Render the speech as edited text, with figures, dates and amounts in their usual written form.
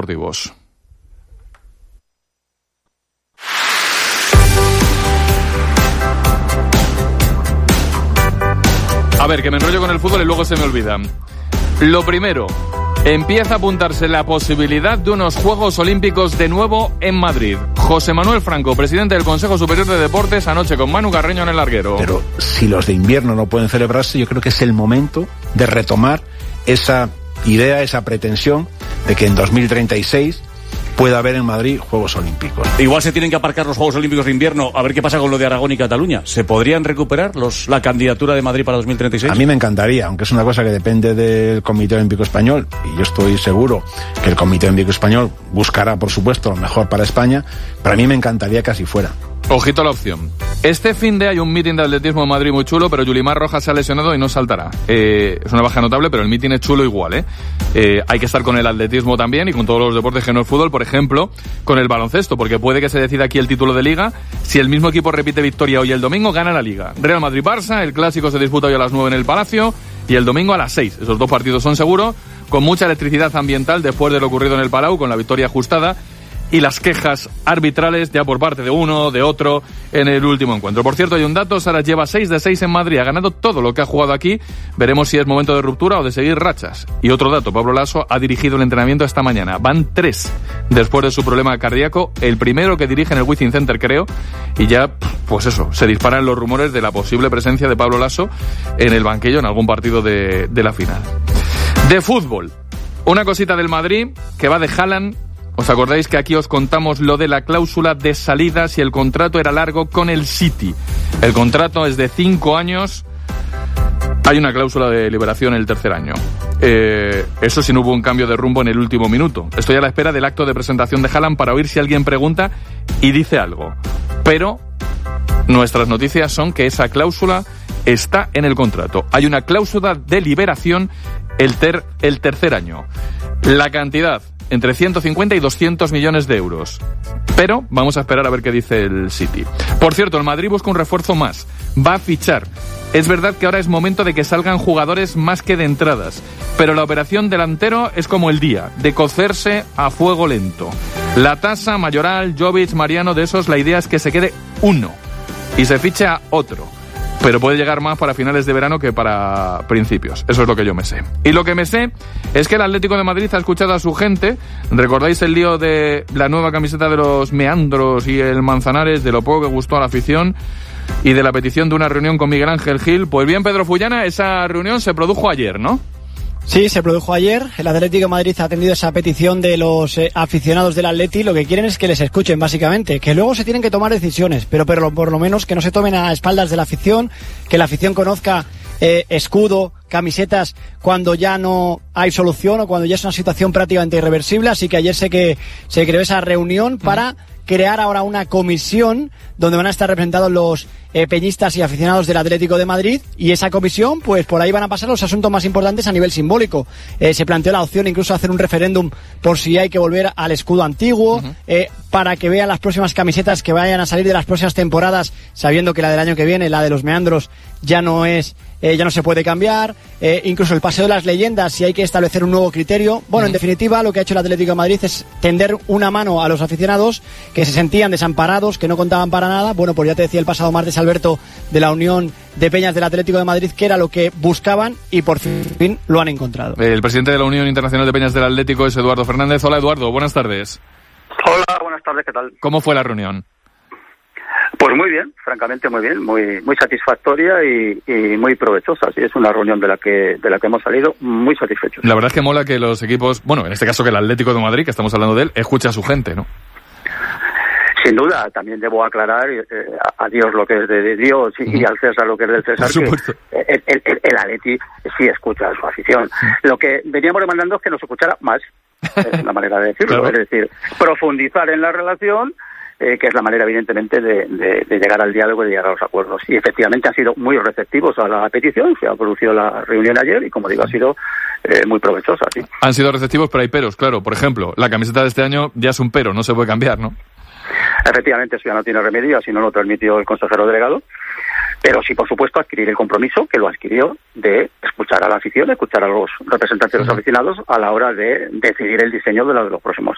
deportivos. A ver, que me enrollo con el fútbol y luego se me olvida. Lo primero, empieza a apuntarse la posibilidad de unos Juegos Olímpicos de nuevo en Madrid. José Manuel Franco, presidente del Consejo Superior de Deportes, anoche con Manu Carreño en el larguero. Pero si los de invierno no pueden celebrarse, yo creo que es el momento de retomar esa idea, esa pretensión de que en 2036 pueda haber en Madrid Juegos Olímpicos. Igual se tienen que aparcar los Juegos Olímpicos de invierno, a ver qué pasa con lo de Aragón y Cataluña. ¿Se podrían recuperar la candidatura de Madrid para 2036? A mí me encantaría, aunque es una cosa que depende del Comité Olímpico Español, y yo estoy seguro que el Comité Olímpico Español buscará, por supuesto, lo mejor para España, pero a mí me encantaría que así fuera. Ojito a la opción. Este fin de hay un mítin de atletismo en Madrid muy chulo, pero Yulimar Rojas se ha lesionado y no saltará. Es una baja notable, pero el mítin es chulo igual, hay que estar con el atletismo también y con todos los deportes que no es fútbol, por ejemplo, con el baloncesto, porque puede que se decida aquí el título de Liga. Si el mismo equipo repite victoria hoy el domingo, gana la Liga. Real Madrid-Barça, el clásico se disputa hoy a las 9 en el Palacio y el domingo a las 6. Esos dos partidos son seguros, con mucha electricidad ambiental después de lo ocurrido en el Palau, con la victoria ajustada y las quejas arbitrales ya por parte de uno, de otro, en el último encuentro. Por cierto, hay un dato, Saras lleva 6 de 6 en Madrid, ha ganado todo lo que ha jugado aquí, veremos si es momento de ruptura o de seguir rachas. Y otro dato, Pablo Laso ha dirigido el entrenamiento esta mañana, van 3 después de su problema cardíaco, el primero que dirige en el Wizzing Center, creo, y ya, pues eso, se disparan los rumores de la posible presencia de Pablo Laso en el banquillo en algún partido de la final. De fútbol, una cosita del Madrid, que va de Haaland. ¿Os acordáis que aquí os contamos lo de la cláusula de salida si el contrato era largo con el City? El contrato es de 5 años. Hay una cláusula de liberación en el tercer año. Eso si no hubo un cambio de rumbo en el último minuto. Estoy a la espera del acto de presentación de Haaland para oír si alguien pregunta y dice algo. Pero nuestras noticias son que esa cláusula está en el contrato. Hay una cláusula de liberación el tercer año. La cantidad entre 150 y 200 millones de euros. Pero vamos a esperar a ver qué dice el City. Por cierto, el Madrid busca un refuerzo más. Va a fichar. Es verdad que ahora es momento de que salgan jugadores más que de entradas. Pero la operación delantero es como el día, de cocerse a fuego lento. La Tasa, Mayoral, Jovic, Mariano, de esos, la idea es que se quede uno y se fiche a otro. Pero puede llegar más para finales de verano que para principios. Eso es lo que yo me sé. Y lo que me sé es que el Atlético de Madrid ha escuchado a su gente. ¿Recordáis el lío de la nueva camiseta de los Meandros y el Manzanares, de lo poco que gustó a la afición y de la petición de una reunión con Miguel Ángel Gil? Pues bien, Pedro Fullana, esa reunión se produjo ayer, ¿no? Sí, se produjo ayer. El Atlético de Madrid ha atendido esa petición de los aficionados del Atleti. Lo que quieren es que les escuchen, básicamente. Que luego se tienen que tomar decisiones, pero por lo menos que no se tomen a espaldas de la afición, que la afición conozca escudo, camisetas, cuando ya no hay solución o cuando ya es una situación prácticamente irreversible. Así que ayer se creó esa reunión para crear ahora una comisión donde van a estar representados los peñistas y aficionados del Atlético de Madrid, y esa comisión, pues por ahí van a pasar los asuntos más importantes a nivel simbólico. Se planteó la opción incluso de hacer un referéndum por si hay que volver al escudo antiguo, para que vean las próximas camisetas que vayan a salir de las próximas temporadas, sabiendo que la del año que viene, la de los Meandros, ya no se puede cambiar. Incluso el paseo de las leyendas, si hay que establecer un nuevo criterio. Bueno, en definitiva, lo que ha hecho el Atlético de Madrid es tender una mano a los aficionados que se sentían desamparados, que no contaban para nada. Bueno, pues ya te decía el pasado martes Alberto de la Unión de Peñas del Atlético de Madrid que era lo que buscaban y por fin lo han encontrado. El presidente de la Unión Internacional de Peñas del Atlético es Eduardo Fernández. Hola, Eduardo, buenas tardes. Hola, buenas tardes, ¿qué tal? ¿Cómo fue la reunión? Pues muy bien, francamente muy bien, muy satisfactoria y muy provechosa. Sí, es una reunión de la que hemos salido muy satisfechos. La verdad es que mola que los equipos, bueno, en este caso que el Atlético de Madrid, que estamos hablando de él, escuche a su gente, ¿no? Sin duda, también debo aclarar a Dios lo que es de Dios y al César lo que es del César, que el Atleti sí escucha a su afición. Lo que veníamos demandando es que nos escuchara más, es la manera de decirlo, claro. Es decir, profundizar en la relación, que es la manera evidentemente de llegar al diálogo y de llegar a los acuerdos. Y efectivamente han sido muy receptivos a la petición, se ha producido la reunión ayer y, como digo, ha sido muy provechosa. ¿Sí? Han sido receptivos, pero hay peros, claro. Por ejemplo, la camiseta de este año ya es un pero, no se puede cambiar, ¿no? Efectivamente, eso ya no tiene remedio, así no lo permitió el consejero delegado, pero sí, por supuesto, adquirir el compromiso, que lo adquirió, de escuchar a la afición, escuchar a los representantes de los aficionados a la hora de decidir el diseño de los próximos